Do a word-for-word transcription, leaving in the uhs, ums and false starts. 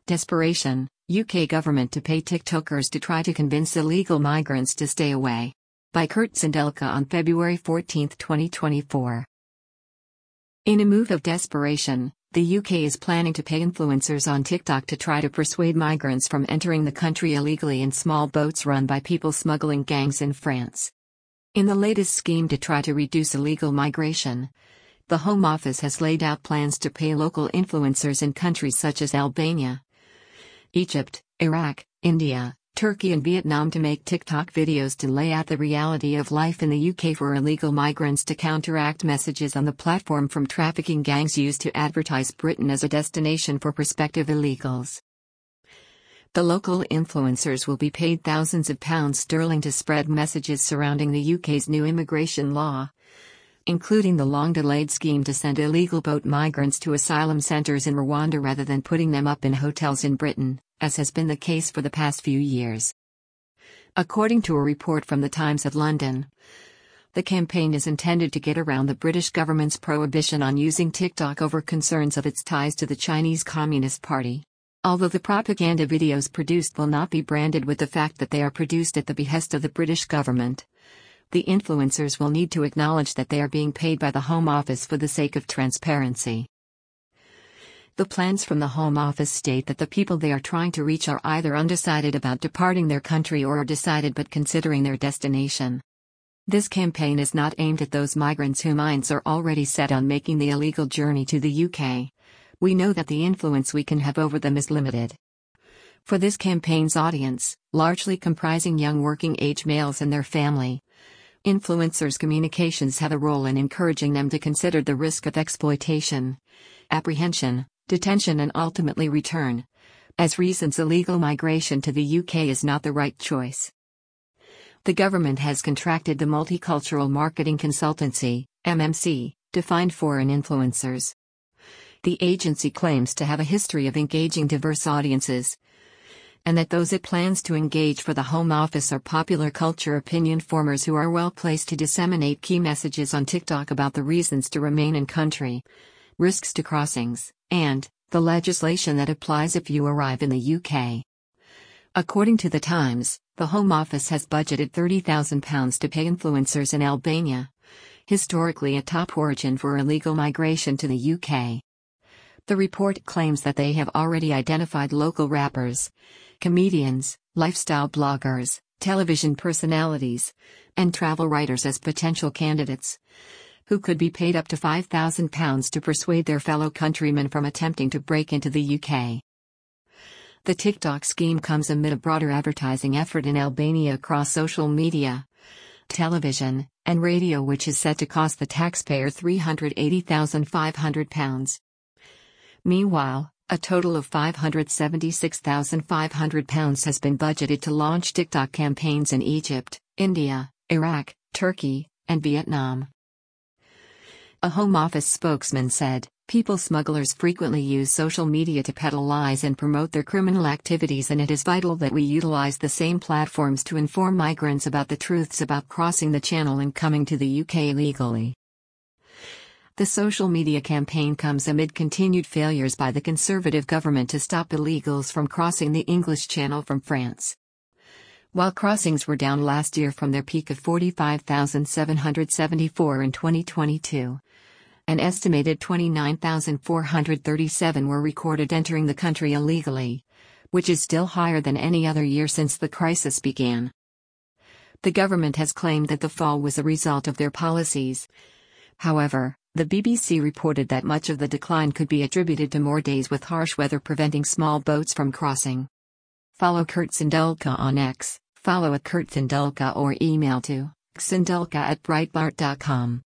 Desperation, U K government to pay TikTokers to try to convince illegal migrants to stay away. By Kurt Sindelka on February fourteenth, twenty twenty-four. In a move of desperation, the U K is planning to pay influencers on TikTok to try to persuade migrants from entering the country illegally in small boats run by people smuggling gangs in France. In the latest scheme to try to reduce illegal migration, the Home Office has laid out plans to pay local influencers in countries such as Albania, Egypt, Iraq, India, Turkey and Vietnam to make TikTok videos to lay out the reality of life in the U K for illegal migrants to counteract messages on the platform from trafficking gangs used to advertise Britain as a destination for prospective illegals. The local influencers will be paid thousands of pounds sterling to spread messages surrounding the U K's new immigration law, including the long-delayed scheme to send illegal boat migrants to asylum centres in Rwanda rather than putting them up in hotels in Britain, as has been the case for the past few years. According to a report from the Times of London, the campaign is intended to get around the British government's prohibition on using TikTok over concerns of its ties to the Chinese Communist Party. Although the propaganda videos produced will not be branded with the fact that they are produced at the behest of the British government, the influencers will need to acknowledge that they are being paid by the Home Office for the sake of transparency. The plans from the Home Office state that the people they are trying to reach are either undecided about departing their country or are decided but considering their destination. This campaign is not aimed at those migrants whose minds are already set on making the illegal journey to the U K. We know that the influence we can have over them is limited. For this campaign's audience, largely comprising young working-age males and their family, influencers' communications have a role in encouraging them to consider the risk of exploitation, apprehension, detention and ultimately return, as reasons illegal migration to the U K is not the right choice. The government has contracted the Multicultural Marketing Consultancy, M M C, to find foreign influencers. The agency claims to have a history of engaging diverse audiences, and that those it plans to engage for the Home Office are popular culture opinion formers who are well placed to disseminate key messages on TikTok about the reasons to remain in country, risks to crossings, and the legislation that applies if you arrive in the U K. According to The Times, the Home Office has budgeted thirty thousand pounds to pay influencers in Albania, historically a top origin for illegal migration to the U K. The report claims that they have already identified local rappers, comedians, lifestyle bloggers, television personalities, and travel writers as potential candidates, who could be paid up to five thousand pounds to persuade their fellow countrymen from attempting to break into the U K. The TikTok scheme comes amid a broader advertising effort in Albania across social media, television, and radio, which is set to cost the taxpayer three hundred eighty thousand five hundred pounds. Meanwhile, a total of five hundred seventy-six thousand five hundred pounds has been budgeted to launch TikTok campaigns in Egypt, India, Iraq, Turkey, and Vietnam. A Home Office spokesman said, "People smugglers frequently use social media to peddle lies and promote their criminal activities, and it is vital that we utilize the same platforms to inform migrants about the truths about crossing the channel and coming to the U K legally." The social media campaign comes amid continued failures by the Conservative government to stop illegals from crossing the English Channel from France. While crossings were down last year from their peak of forty-five thousand seven hundred seventy-four in twenty twenty-two, an estimated twenty-nine thousand four hundred thirty-seven were recorded entering the country illegally, which is still higher than any other year since the crisis began. The government has claimed that the fall was a result of their policies. However, the B B C reported that much of the decline could be attributed to more days with harsh weather preventing small boats from crossing. Follow Kurt Sindelka on X, follow at Kurt Sindelka or email to sindelka at breitbart dot com.